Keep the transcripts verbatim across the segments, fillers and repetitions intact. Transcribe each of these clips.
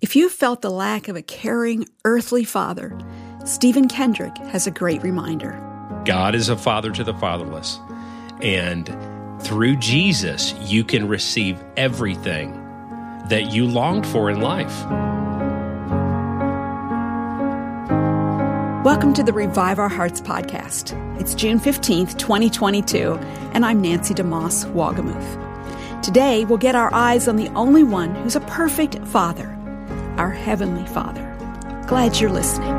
If you felt the lack of a caring earthly father, Stephen Kendrick has a great reminder. God is a father to the fatherless, and through Jesus, you can receive everything that you longed for in life. Welcome to the Revive Our Hearts podcast. It's June fifteenth, twenty twenty-two, and I'm Nancy DeMoss Wagamuth. Today, we'll get our eyes on the only one who's a perfect father, our Heavenly Father. Glad you're listening.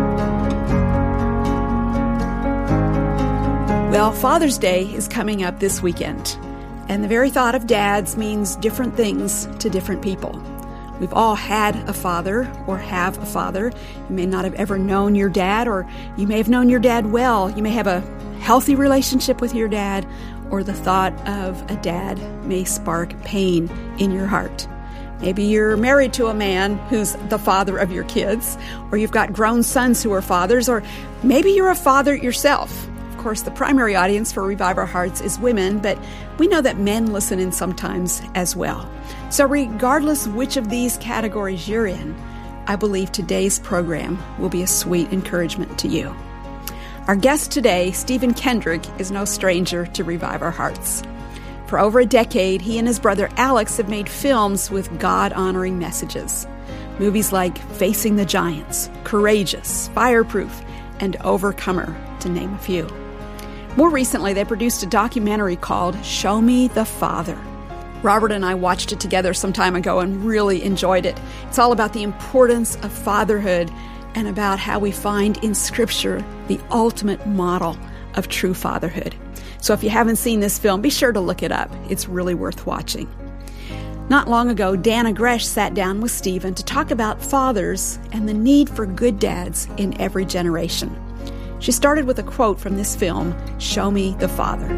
Well, Father's Day is coming up this weekend, and the very thought of dads means different things to different people. We've all had a father or have a father. You may not have ever known your dad, or you may have known your dad well. You may have a healthy relationship with your dad, or the thought of a dad may spark pain in your heart. Maybe you're married to a man who's the father of your kids, or you've got grown sons who are fathers, or maybe you're a father yourself. Of course, the primary audience for Revive Our Hearts is women, but we know that men listen in sometimes as well. So regardless which of these categories you're in, I believe today's program will be a sweet encouragement to you. Our guest today, Stephen Kendrick, is no stranger to Revive Our Hearts. For over a decade, he and his brother Alex have made films with God-honoring messages. Movies like Facing the Giants, Courageous, Fireproof, and Overcomer, to name a few. More recently, they produced a documentary called Show Me the Father. Robert and I watched it together some time ago and really enjoyed it. It's all about the importance of fatherhood and about how we find in Scripture the ultimate model of true fatherhood. So if you haven't seen this film, be sure to look it up. It's really worth watching. Not long ago, Dannah Gresh sat down with Stephen to talk about fathers and the need for good dads in every generation. She started with a quote from this film, Show Me the Father.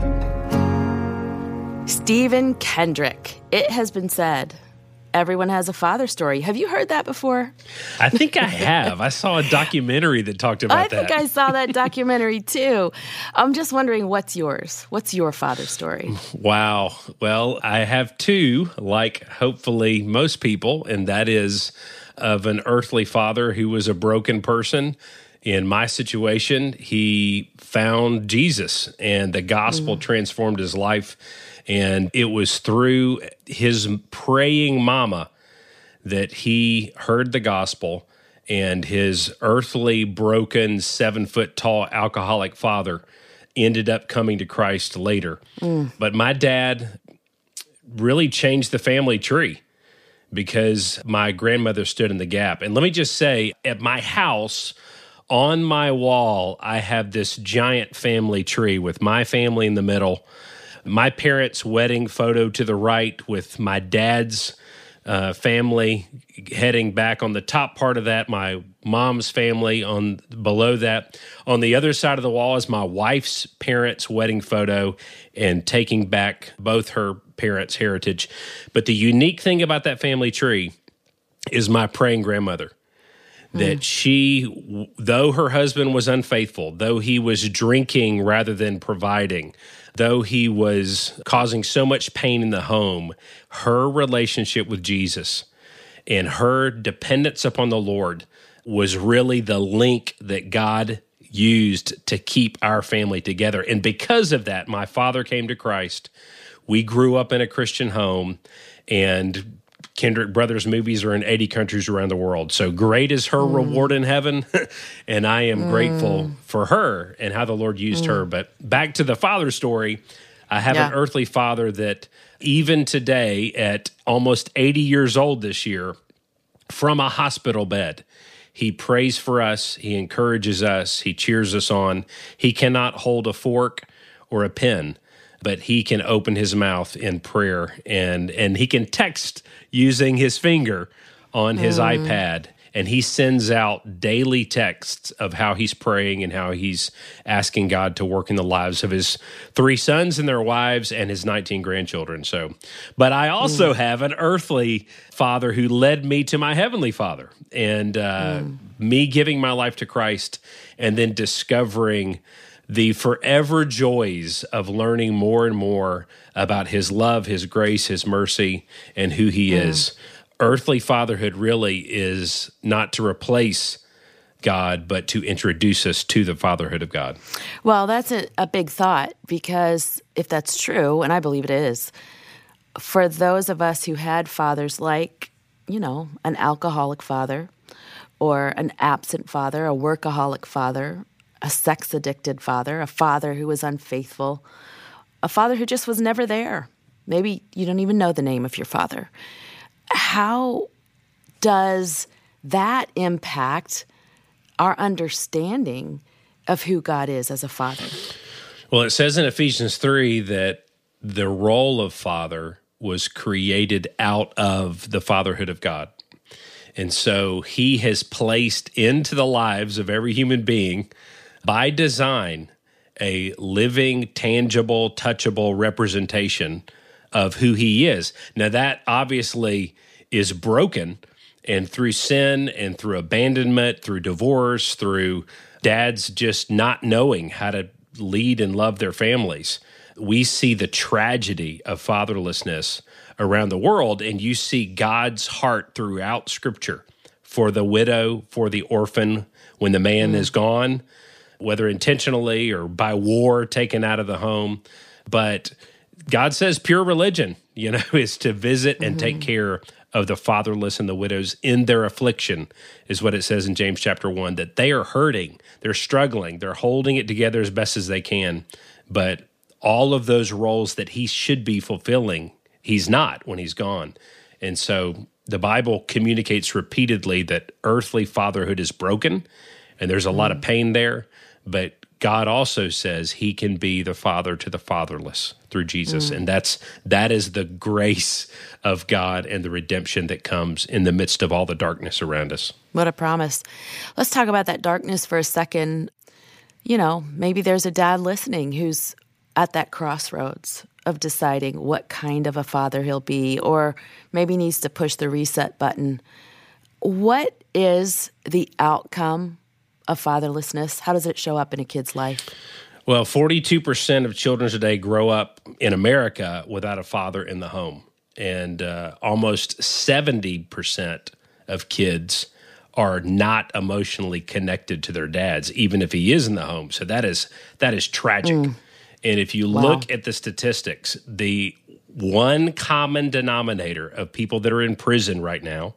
Stephen Kendrick. It has been said, everyone has a father story. Have you heard that before? I think I have. I saw a documentary that talked about I that. I think I saw that documentary too. I'm just wondering, what's yours? What's your father story? Wow. Well, I have two, like hopefully most people, and that is of an earthly father who was a broken person. In my situation, he found Jesus, and the gospel mm. transformed his life. And it was through his praying mama that he heard the gospel, and his earthly, broken, seven-foot-tall alcoholic father ended up coming to Christ later. Mm. But my dad really changed the family tree because my grandmother stood in the gap. And let me just say, at my house, on my wall, I have this giant family tree with my family in the middle, my parents' wedding photo to the right with my dad's uh, family heading back on the top part of that, my mom's family on below that. On the other side of the wall is my wife's parents' wedding photo and taking back both her parents' heritage. But the unique thing about that family tree is my praying grandmother. That she, though her husband was unfaithful, though he was drinking rather than providing, though he was causing so much pain in the home, her relationship with Jesus and her dependence upon the Lord was really the link that God used to keep our family together. And because of that, my father came to Christ. We grew up in a Christian home, and Kendrick Brothers movies are in eighty countries around the world. So great is her mm. reward in heaven, and I am mm. grateful for her and how the Lord used mm. her. But back to the father story, I have yeah. an earthly father that even today, at almost eighty years old this year, from a hospital bed, he prays for us, he encourages us, he cheers us on. He cannot hold a fork or a pen, but he can open his mouth in prayer, and and he can text using his finger on his mm. iPad, and he sends out daily texts of how he's praying and how he's asking God to work in the lives of his three sons and their wives and his nineteen grandchildren. So, but I also mm. have an earthly father who led me to my heavenly Father, and uh, mm. me giving my life to Christ and then discovering the forever joys of learning more and more about his love, his grace, his mercy, and who he mm. is. earthly fatherhood really is not to replace God, but to introduce us to the fatherhood of God. Well, that's a, a big thought, because if that's true, and I believe it is, for those of us who had fathers like, you know, an alcoholic father or an absent father, a workaholic father, a sex-addicted father, a father who was unfaithful, a father who just was never there. Maybe you don't even know the name of your father. How does that impact our understanding of who God is as a father? Well, it says in Ephesians three that the role of father was created out of the fatherhood of God. And so he has placed into the lives of every human being, by design, a living, tangible, touchable representation of who he is. Now, that obviously is broken, and through sin and through abandonment, through divorce, through dads just not knowing how to lead and love their families, we see the tragedy of fatherlessness around the world, and you see God's heart throughout Scripture for the widow, for the orphan, when the man mm. is gone, whether intentionally or by war taken out of the home. But God says pure religion, you know, is to visit and mm-hmm. take care of the fatherless and the widows in their affliction, is what it says in James chapter one, that they are hurting, they're struggling, they're holding it together as best as they can. But all of those roles that he should be fulfilling, he's not when he's gone. And so the Bible communicates repeatedly that earthly fatherhood is broken, and there's a mm. lot of pain there, but God also says he can be the father to the fatherless through Jesus. Mm. And that's that is the grace of God and the redemption that comes in the midst of all the darkness around us. What a promise. Let's talk about that darkness for a second. You know, maybe there's a dad listening who's at that crossroads of deciding what kind of a father he'll be, or maybe needs to push the reset button. What is the outcome of fatherlessness? How does it show up in a kid's life? Well, forty-two percent of children today grow up in America without a father in the home. And uh, almost seventy percent of kids are not emotionally connected to their dads, even if he is in the home. So that is that is tragic. Mm. And if you wow. look at the statistics, the one common denominator of people that are in prison right now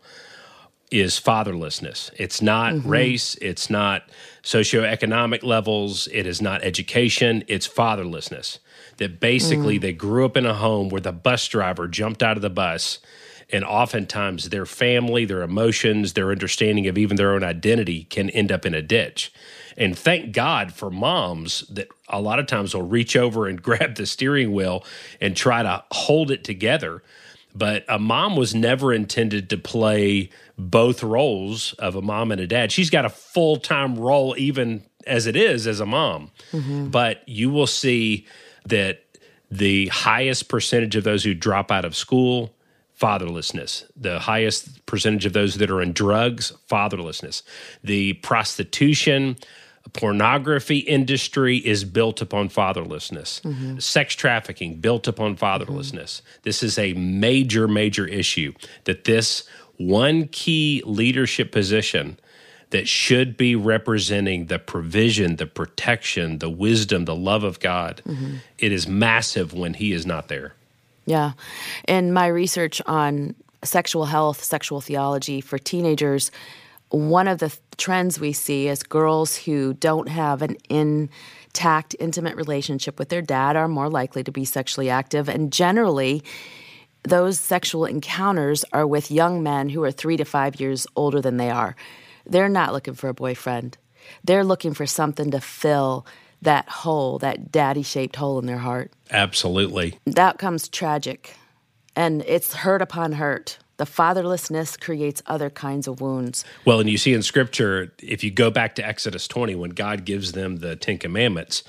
is fatherlessness. It's not mm-hmm. race, it's not socioeconomic levels, it is not education, it's fatherlessness. That basically mm. they grew up in a home where the bus driver jumped out of the bus, and oftentimes their family, their emotions, their understanding of even their own identity can end up in a ditch. And thank God for moms that a lot of times will reach over and grab the steering wheel and try to hold it together. But a mom was never intended to play both roles of a mom and a dad. She's got a full-time role even as it is as a mom. Mm-hmm. But you will see that the highest percentage of those who drop out of school, fatherlessness. The highest percentage of those that are in drugs, fatherlessness. The prostitution, pornography industry is built upon fatherlessness. Mm-hmm. Sex trafficking built upon fatherlessness. Mm-hmm. This is a major, major issue, that this one key leadership position that should be representing the provision, the protection, the wisdom, the love of God, mm-hmm. it is massive when he is not there. Yeah. In my research on sexual health, sexual theology for teenagers, one of the th- trends we see is girls who don't have an intact, intimate relationship with their dad are more likely to be sexually active. And generally, those sexual encounters are with young men who are three to five years older than they are. They're not looking for a boyfriend. They're looking for something to fill that hole, that daddy-shaped hole in their heart. Absolutely. The outcome's tragic, and it's hurt upon hurt. The fatherlessness creates other kinds of wounds. Well, and you see in Scripture, if you go back to Exodus twenty, when God gives them the Ten Commandments,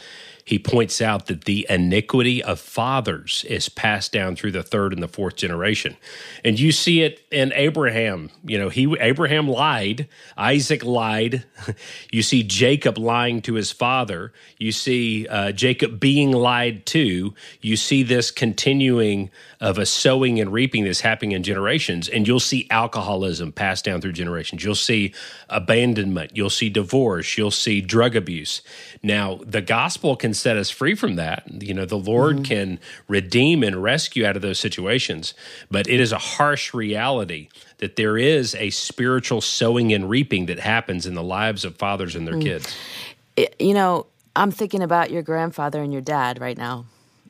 he points out that the iniquity of fathers is passed down through the third and the fourth generation. And you see it in Abraham. You know, he Abraham lied, Isaac lied. You see Jacob lying to his father. You see uh, Jacob being lied to. You see this continuing of a sowing and reaping that's happening in generations. And you'll see alcoholism passed down through generations. You'll see abandonment. You'll see divorce. You'll see drug abuse. Now, the gospel can set us free from that. You know, the Lord mm-hmm. can redeem and rescue out of those situations. But it is a harsh reality that there is a spiritual sowing and reaping that happens in the lives of fathers and their mm. kids. It, you know, I'm thinking about your grandfather and your dad right now.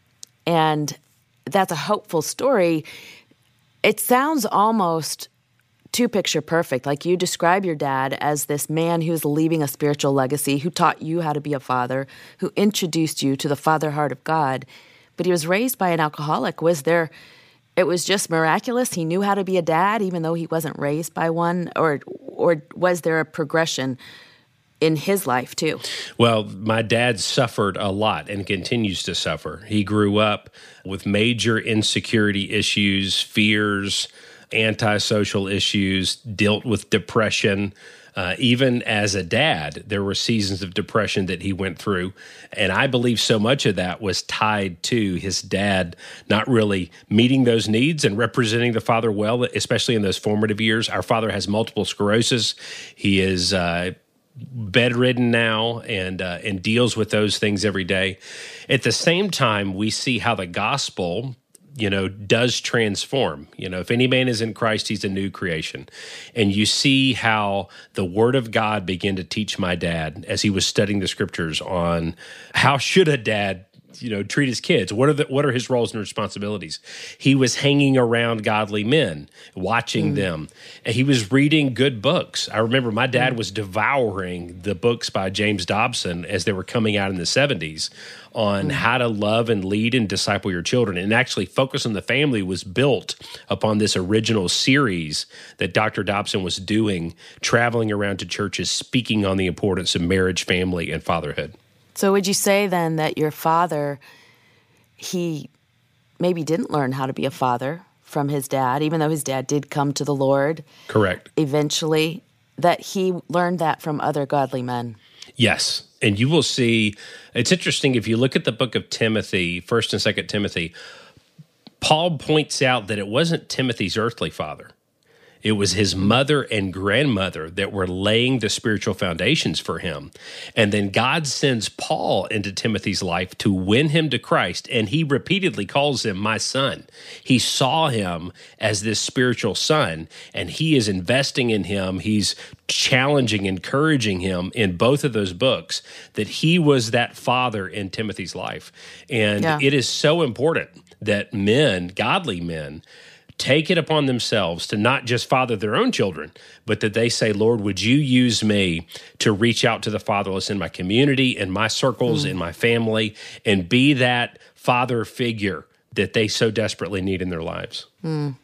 And that's a hopeful story. It sounds almost too picture perfect. Like you describe your dad as this man who's leaving a spiritual legacy, who taught you how to be a father, who introduced you to the father heart of God. But he was raised by an alcoholic. Was there, it was just miraculous? He knew how to be a dad even though he wasn't raised by one? Or, or was there a progression in his life too? Well, my dad suffered a lot and continues to suffer. He grew up with major insecurity issues, fears, antisocial issues, dealt with depression. Uh, even as a dad, there were seasons of depression that he went through. And I believe so much of that was tied to his dad not really meeting those needs and representing the father well, especially in those formative years. Our father has multiple sclerosis. He is uh, bedridden now and uh, and deals with those things every day. At the same time, we see how the gospel, you know, does transform. You know, if any man is in Christ, he's a new creation. And you see how the Word of God began to teach my dad as he was studying the Scriptures on how should a dad, you know, treat his kids. What are the, what are his roles and responsibilities? He was hanging around godly men, watching mm. them. And he was reading good books. I remember my dad mm. was devouring the books by James Dobson as they were coming out in the seventies on mm. how to love and lead and disciple your children. And actually, Focus on the Family was built upon this original series that Doctor Dobson was doing, traveling around to churches, speaking on the importance of marriage, family, and fatherhood. So would you say then that your father, he maybe didn't learn how to be a father from his dad, even though his dad did come to the Lord? Correct. Eventually, that he learned that from other godly men? Yes. And you will see, it's interesting, if you look at the book of Timothy, First and Second Timothy, Paul points out that it wasn't Timothy's earthly father. It was his mother and grandmother that were laying the spiritual foundations for him. And then God sends Paul into Timothy's life to win him to Christ, and he repeatedly calls him my son. He saw him as this spiritual son, and he is investing in him. He's challenging, encouraging him in both of those books that he was that father in Timothy's life. And yeah. It is so important that men, godly men, take it upon themselves to not just father their own children, but that they say, Lord, would you use me to reach out to the fatherless in my community, in my circles, mm. in my family, and be that father figure that they so desperately need in their lives. Mm.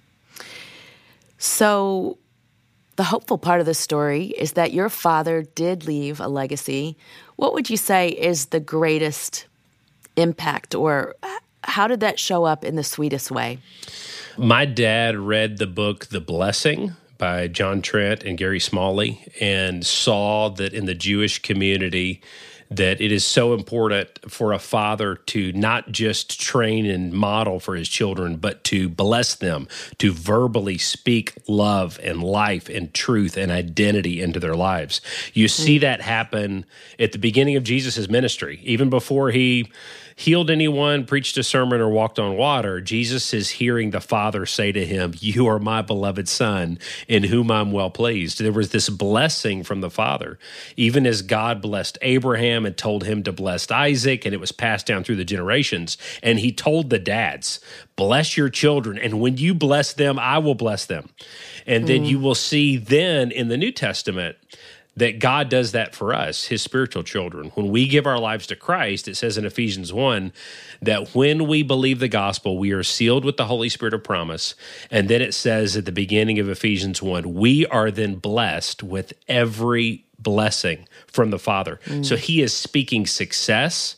So the hopeful part of the story is that your father did leave a legacy. What would you say is the greatest impact, or how did that show up in the sweetest way? My dad read the book The Blessing by John Trent and Gary Smalley and saw that in the Jewish community that it is so important for a father to not just train and model for his children, but to bless them, to verbally speak love and life and truth and identity into their lives. You see that happen at the beginning of Jesus' ministry. Even before he healed anyone, preached a sermon, or walked on water, Jesus is hearing the Father say to him, you are my beloved Son, in whom I'm well pleased. There was this blessing from the Father, even as God blessed Abraham and told him to bless Isaac, and it was passed down through the generations. And he told the dads, bless your children, and when you bless them, I will bless them. And then mm. you will see then in the New Testament that God does that for us, his spiritual children. When we give our lives to Christ, it says in Ephesians one that when we believe the gospel, we are sealed with the Holy Spirit of promise. And then it says at the beginning of Ephesians one, we are then blessed with every blessing from the Father. Mm. So he is speaking success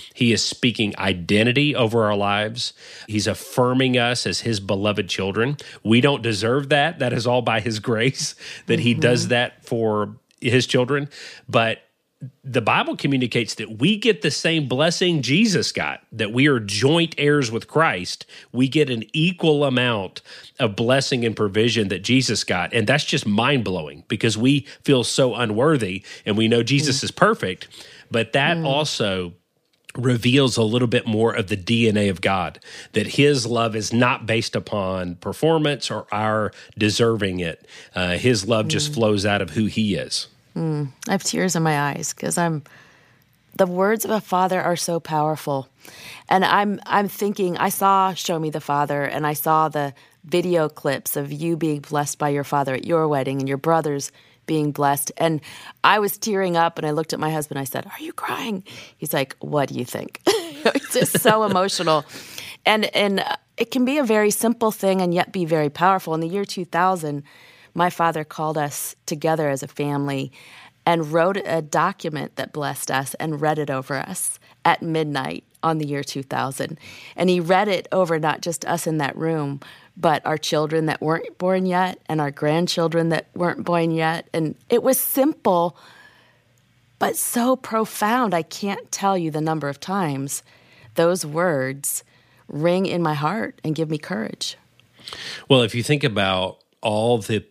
He is speaking identity over our lives. He's affirming us as his beloved children. We don't deserve that. That is all by his grace that mm-hmm. he does that for his children. But the Bible communicates that we get the same blessing Jesus got, that we are joint heirs with Christ. We get an equal amount of blessing and provision that Jesus got. And that's just mind-blowing because we feel so unworthy and we know Jesus mm. is perfect. But that mm. also reveals a little bit more of the D N A of God, that his love is not based upon performance or our deserving it. Uh, his love mm. just flows out of who he is. Mm, I have tears in my eyes because I'm. The words of a father are so powerful, and I'm. I'm thinking. I saw "Show Me the Father," and I saw the video clips of you being blessed by your father at your wedding, and your brothers being blessed. And I was tearing up, and I looked at my husband. I said, "Are you crying?" He's like, "What do you think?" It's just so emotional, and and it can be a very simple thing, and yet be very powerful. In the year two thousand. My father called us together as a family and wrote a document that blessed us and read it over us at midnight on the year two thousand. And he read it over not just us in that room, but our children that weren't born yet and our grandchildren that weren't born yet. And it was simple, but so profound. I can't tell you the number of times those words ring in my heart and give me courage. Well, if you think about all the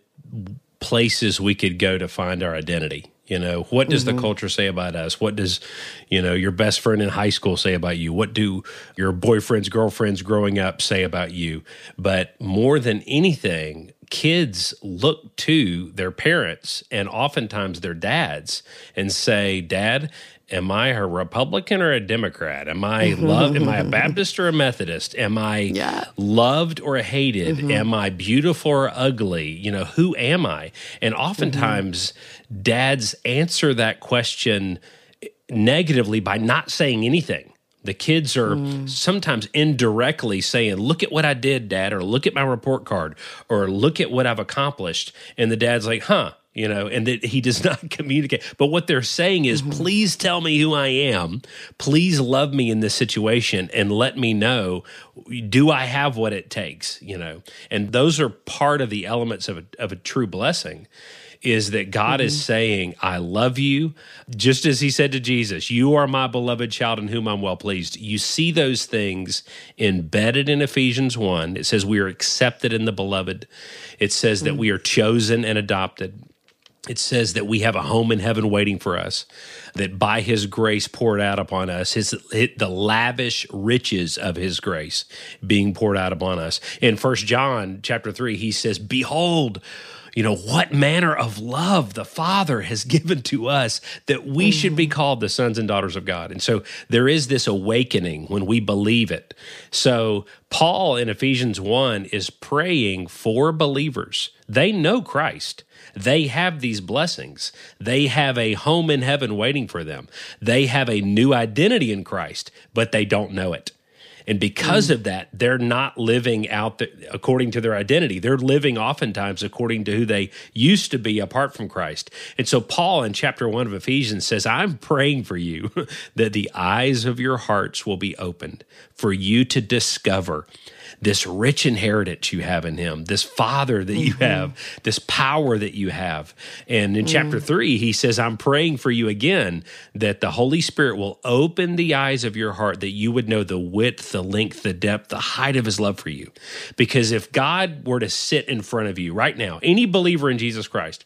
places we could go to find our identity. You know, what does mm-hmm. the culture say about us? What does, you know, your best friend in high school say about you? What do your boyfriends, girlfriends growing up say about you? But more than anything, kids look to their parents and oftentimes their dads and say, "Dad, am I a Republican or a Democrat? Am I loved? Am I a Baptist or a Methodist? Am I yeah. loved or hated? Mm-hmm. Am I beautiful or ugly? You know, who am I?" And oftentimes, mm-hmm. dads answer that question negatively by not saying anything. The kids are mm. sometimes indirectly saying, "Look at what I did, Dad," or "Look at my report card," or "Look at what I've accomplished." And the dad's like, "Huh." You know, and that he does not communicate. But what they're saying is, mm-hmm. please tell me who I am. Please love me in this situation and let me know, do I have what it takes? You know, and those are part of the elements of a, of a true blessing, is that God mm-hmm. is saying, "I love you," just as he said to Jesus, "You are my beloved child in whom I'm well pleased." You see those things embedded in Ephesians one. It says we are accepted in the beloved. It says mm-hmm. that we are chosen and adopted. It says that we have a home in heaven waiting for us, that by his grace poured out upon us, his, the lavish riches of his grace being poured out upon us. In First John chapter three, he says, "Behold, you know, what manner of love the Father has given to us that we mm-hmm. should be called the sons and daughters of God." And so there is this awakening when we believe it. So Paul in Ephesians one is praying for believers. They know Christ. They have these blessings. They have a home in heaven waiting for them. They have a new identity in Christ, but they don't know it. And because mm. of that, they're not living out the, according to their identity. They're living oftentimes according to who they used to be apart from Christ. And so Paul in chapter one of Ephesians says, "I'm praying for you that the eyes of your hearts will be opened for you to discover this rich inheritance you have in him, this Father that you mm-hmm. have, this power that you have." And in mm. chapter three, he says, "I'm praying for you again that the Holy Spirit will open the eyes of your heart, that you would know the width, the length, the depth, the height of his love for you." Because if God were to sit in front of you right now, any believer in Jesus Christ,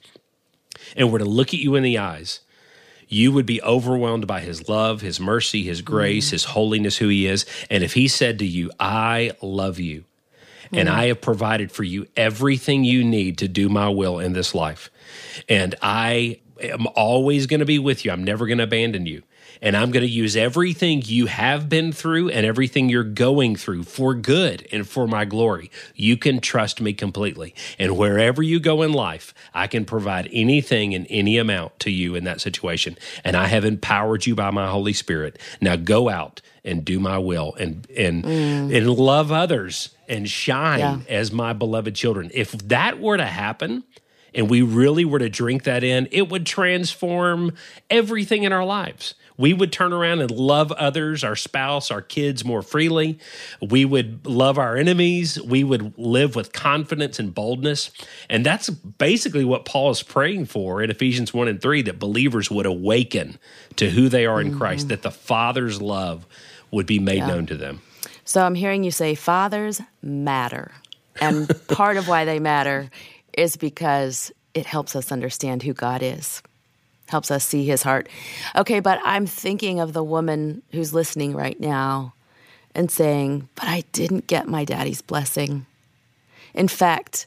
and were to look at you in the eyes, you would be overwhelmed by his love, his mercy, his grace, mm. his holiness, who he is. And if he said to you, "I love you, mm. and I have provided for you everything you need to do my will in this life, and I am always going to be with you. I'm never going to abandon you. And I'm going to use everything you have been through and everything you're going through for good and for my glory. You can trust me completely. And wherever you go in life, I can provide anything in any amount to you in that situation. And I have empowered you by my Holy Spirit. Now go out and do my will and and mm. and love others and shine yeah. as my beloved children." If that were to happen, and we really were to drink that in, it would transform everything in our lives. We would turn around and love others, our spouse, our kids more freely. We would love our enemies. We would live with confidence and boldness. And that's basically what Paul is praying for in Ephesians one and three, that believers would awaken to who they are in mm-hmm. Christ, that the Father's love would be made yeah. known to them. So I'm hearing you say fathers matter. And part of why they matter is because it helps us understand who God is. Helps us see his heart. Okay, but I'm thinking of the woman who's listening right now and saying, but I didn't get my daddy's blessing. In fact,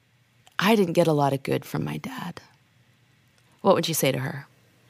I didn't get a lot of good from my dad. What would you say to her?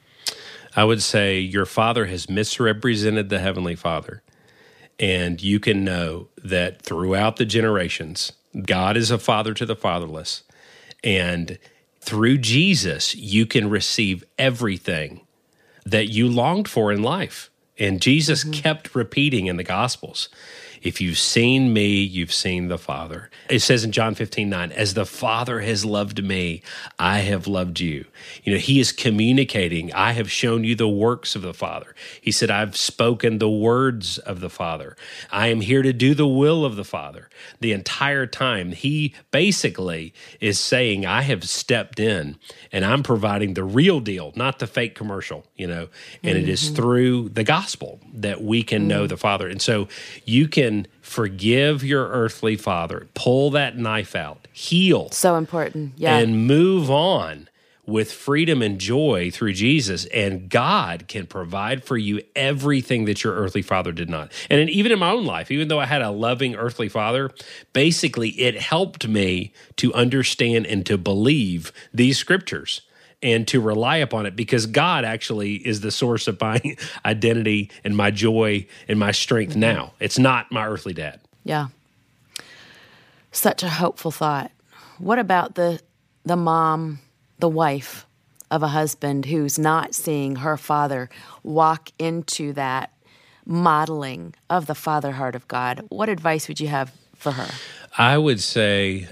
I would say your father has misrepresented the Heavenly Father. And you can know that throughout the generations, God is a father to the fatherless. And through Jesus, you can receive everything that you longed for in life. And Jesus mm-hmm. kept repeating in the Gospels, if you've seen me, you've seen the Father. It says in John fifteen nine, as the Father has loved me, I have loved you. You know, he is communicating, I have shown you the works of the Father. He said, I've spoken the words of the Father. I am here to do the will of the Father. The entire time, he basically is saying, I have stepped in and I'm providing the real deal, not the fake commercial, you know, and mm-hmm. it is through the gospel that we can mm-hmm. know the Father. And so you can forgive your earthly father, pull that knife out, heal. So important, yeah. And move on with freedom and joy through Jesus, and God can provide for you everything that your earthly father did not. And even in my own life, even though I had a loving earthly father, basically it helped me to understand and to believe these scriptures and to rely upon it, because God actually is the source of my identity and my joy and my strength mm-hmm. now. It's not my earthly dad. Yeah. Such a hopeful thought. What about the the mom, the wife of a husband who's not seeing her father walk into that modeling of the father heart of God? What advice would you have for her? I would say,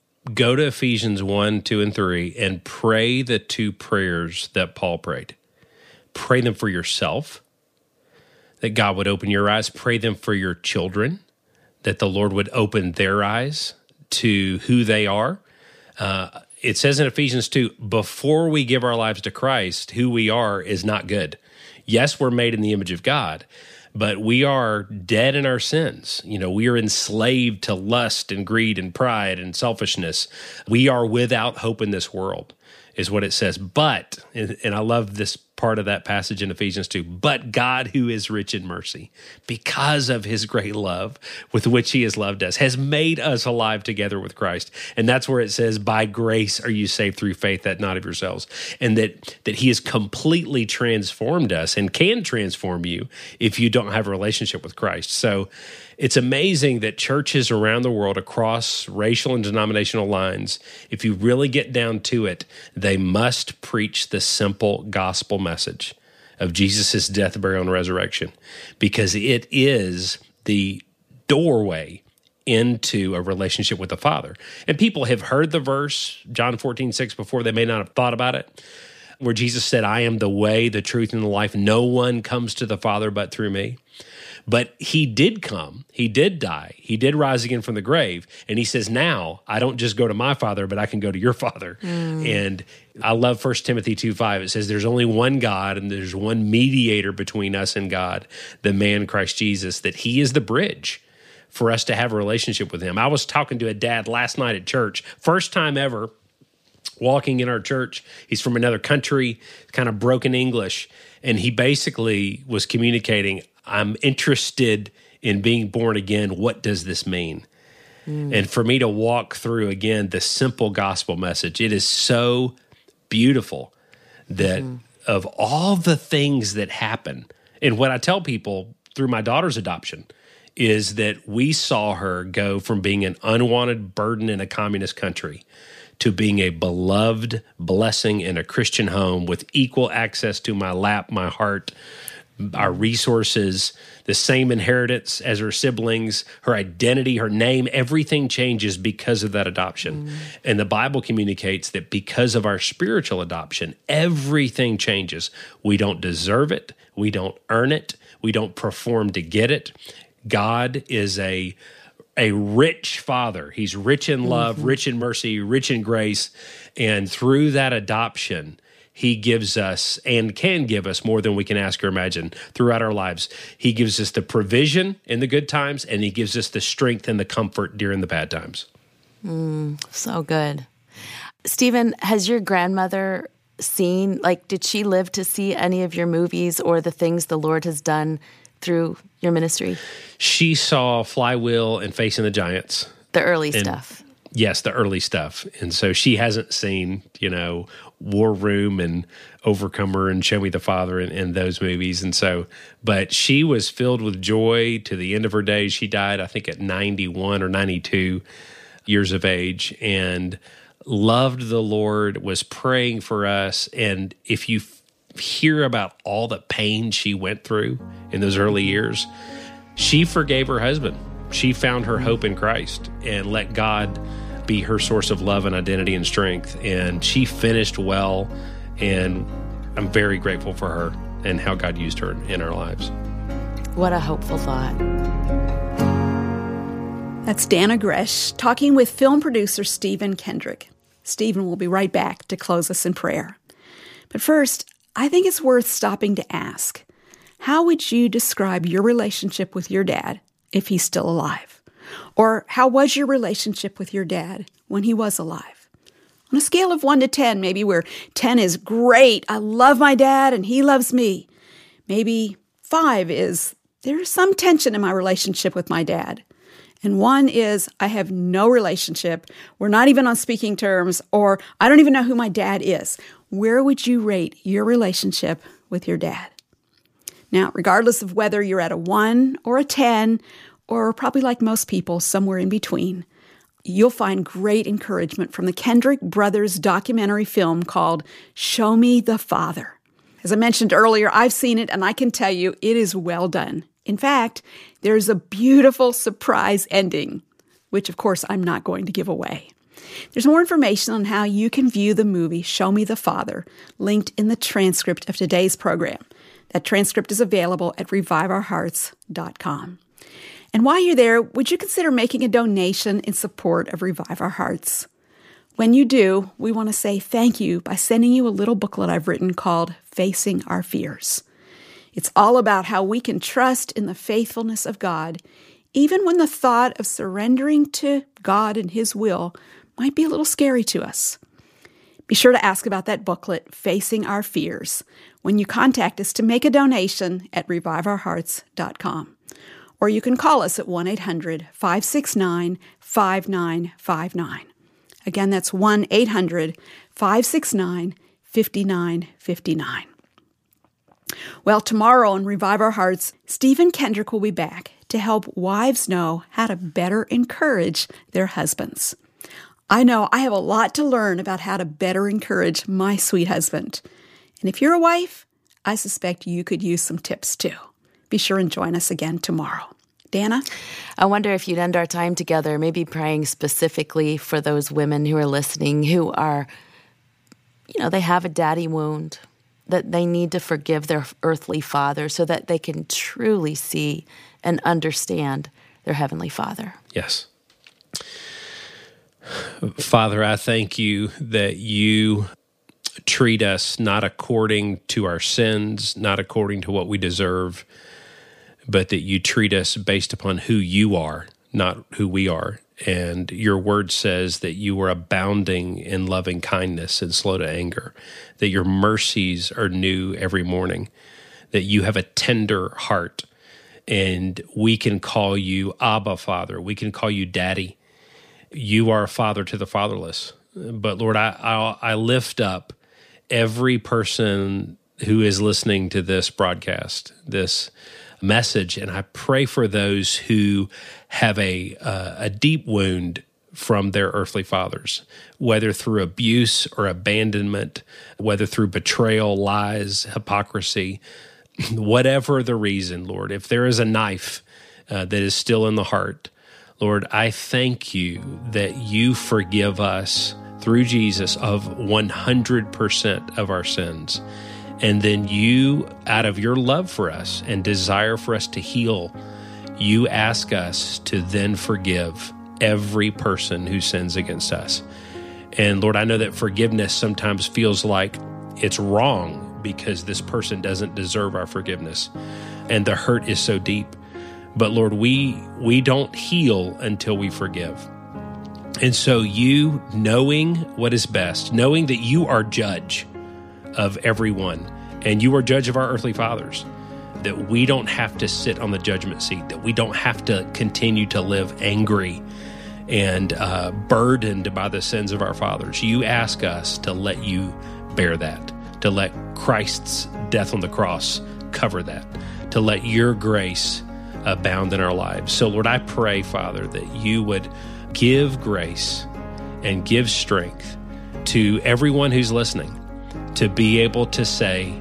go to Ephesians one, two, and three and pray the two prayers that Paul prayed. Pray them for yourself, that God would open your eyes. Pray them for your children, that the Lord would open their eyes to who they are. Uh, it says in Ephesians two, before we give our lives to Christ, who we are is not good. Yes, we're made in the image of God, but we are dead in our sins. You know, we are enslaved to lust and greed and pride and selfishness. We are without hope in this world, is what it says. But, and I love this part of that passage in Ephesians two, but God, who is rich in mercy, because of his great love with which he has loved us, has made us alive together with Christ. And that's where it says, by grace are you saved through faith, that not of yourselves. And that, that he has completely transformed us and can transform you if you don't have a relationship with Christ. So it's amazing that churches around the world, across racial and denominational lines, if you really get down to it, they must preach the simple gospel message of Jesus' death, burial, and resurrection, because it is the doorway into a relationship with the Father. And people have heard the verse, John fourteen six, before. They may not have thought about it, where Jesus said, I am the way, the truth, and the life. No one comes to the Father but through me. But he did come, he did die, he did rise again from the grave, and he says, now I don't just go to my Father, but I can go to your Father. Mm. And I love First Timothy two five. It says there's only one God and there's one mediator between us and God, the man Christ Jesus, that he is the bridge for us to have a relationship with him. I was talking to a dad last night at church, first time ever walking in our church. He's from another country, kind of broken English, and he basically was communicating, I'm interested in being born again. What does this mean? Mm. And for me to walk through, again, the simple gospel message, it is so beautiful that mm-hmm. of all the things that happen, and what I tell people through my daughter's adoption is that we saw her go from being an unwanted burden in a communist country to being a beloved blessing in a Christian home with equal access to my lap, my heart, our resources, the same inheritance as her siblings, her identity, her name, everything changes because of that adoption. Mm. And the Bible communicates that because of our spiritual adoption, everything changes. We don't deserve it. We don't earn it. We don't perform to get it. God is a a rich Father. He's rich in love, mm-hmm. rich in mercy, rich in grace. And through that adoption, He gives us and can give us more than we can ask or imagine throughout our lives. He gives us the provision in the good times, and He gives us the strength and the comfort during the bad times. Mm, so good. Stephen, has your grandmother seen, like, did she live to see any of your movies or the things the Lord has done through your ministry? She saw Flywheel and Facing the Giants. The early and, stuff. Yes, the early stuff. And so she hasn't seen, you know, War Room and Overcomer and Show Me the Father and, and those movies. And so, but she was filled with joy to the end of her days. She died, I think, at ninety-one or ninety-two years of age, and loved the Lord, was praying for us. And if you hear about all the pain she went through in those early years, she forgave her husband. She found her hope in Christ and let God be her source of love and identity and strength. And she finished well, and I'm very grateful for her and how God used her in our lives. What a hopeful thought. That's Dannah Gresh talking with film producer Stephen Kendrick. Stephen will be right back to close us in prayer. But first, I think it's worth stopping to ask, how would you describe your relationship with your dad if he's still alive? Or how was your relationship with your dad when he was alive? On a scale of one to ten, maybe where ten is great, I love my dad and he loves me. Maybe five is there's some tension in my relationship with my dad. And one is I have no relationship, we're not even on speaking terms, or I don't even know who my dad is. Where would you rate your relationship with your dad? Now, regardless of whether you're at a one or a ten, or probably like most people, somewhere in between, you'll find great encouragement from the Kendrick Brothers documentary film called Show Me the Father. As I mentioned earlier, I've seen it, and I can tell you it is well done. In fact, there's a beautiful surprise ending, which, of course, I'm not going to give away. There's more information on how you can view the movie Show Me the Father linked in the transcript of today's program. That transcript is available at revive our hearts dot com. And while you're there, would you consider making a donation in support of Revive Our Hearts? When you do, we want to say thank you by sending you a little booklet I've written called Facing Our Fears. It's all about how we can trust in the faithfulness of God, even when the thought of surrendering to God and His will might be a little scary to us. Be sure to ask about that booklet, Facing Our Fears, when you contact us to make a donation at revive our hearts dot com. Or you can call us at one eight hundred five six nine five nine five nine. Again, that's one eight hundred five six nine five nine five nine. Well, tomorrow on Revive Our Hearts, Stephen Kendrick will be back to help wives know how to better encourage their husbands. I know I have a lot to learn about how to better encourage my sweet husband. And if you're a wife, I suspect you could use some tips too. Be sure and join us again tomorrow. Dannah? I wonder if you'd end our time together, maybe praying specifically for those women who are listening who are, you know, they have a daddy wound, that they need to forgive their earthly father so that they can truly see and understand their heavenly Father. Yes. Father, I thank you that you treat us not according to our sins, not according to what we deserve, but that you treat us based upon who you are, not who we are. And your word says that you are abounding in loving kindness and slow to anger, that your mercies are new every morning, that you have a tender heart, and we can call you Abba, Father. We can call you Daddy. You are a father to the fatherless. But Lord, I, I, I lift up every person who is listening to this broadcast, this message, and I pray for those who have a uh, a deep wound from their earthly fathers, whether through abuse or abandonment, whether through betrayal, lies, hypocrisy. whatever the reason, Lord, if there is a knife uh, that is still in the heart, Lord, I thank you that you forgive us through Jesus of one hundred percent of our sins. And then you, out of your love for us and desire for us to heal, you ask us to then forgive every person who sins against us. And Lord, I know that forgiveness sometimes feels like it's wrong because this person doesn't deserve our forgiveness, and the hurt is so deep. But Lord, we we don't heal until we forgive. And so you, knowing what is best, knowing that you are judge of everyone, and you are judge of our earthly fathers, that we don't have to sit on the judgment seat, that we don't have to continue to live angry and uh, burdened by the sins of our fathers. You ask us to let you bear that, to let Christ's death on the cross cover that, to let your grace abound in our lives. So Lord, I pray, Father, that you would give grace and give strength to everyone who's listening to be able to say,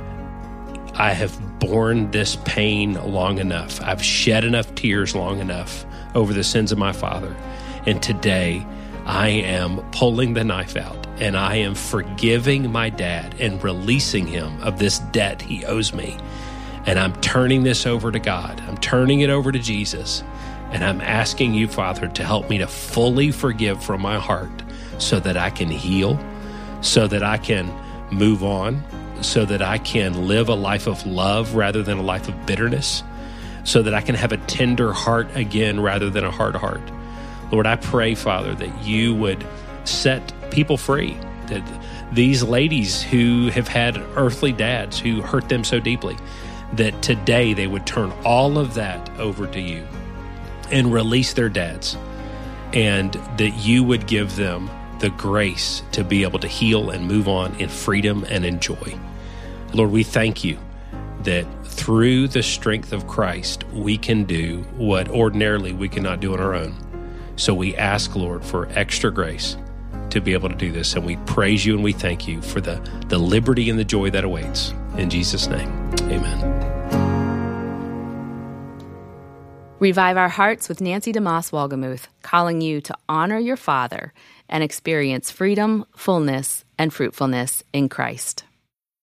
I have borne this pain long enough. I've shed enough tears long enough over the sins of my father. And today I am pulling the knife out and I am forgiving my dad and releasing him of this debt he owes me. And I'm turning this over to God. I'm turning it over to Jesus. And I'm asking you, Father, to help me to fully forgive from my heart so that I can heal, so that I can move on, so that I can live a life of love rather than a life of bitterness, so that I can have a tender heart again rather than a hard heart. Lord, I pray, Father, that you would set people free, that these ladies who have had earthly dads who hurt them so deeply, that today they would turn all of that over to you and release their dads, and that you would give them the grace to be able to heal and move on in freedom and in joy. Lord, we thank you that through the strength of Christ, we can do what ordinarily we cannot do on our own. So we ask, Lord, for extra grace to be able to do this. And we praise you and we thank you for the, the liberty and the joy that awaits. In Jesus' name, amen. Revive Our Hearts with Nancy DeMoss Wolgemuth, calling you to honor your Father and experience freedom, fullness, and fruitfulness in Christ.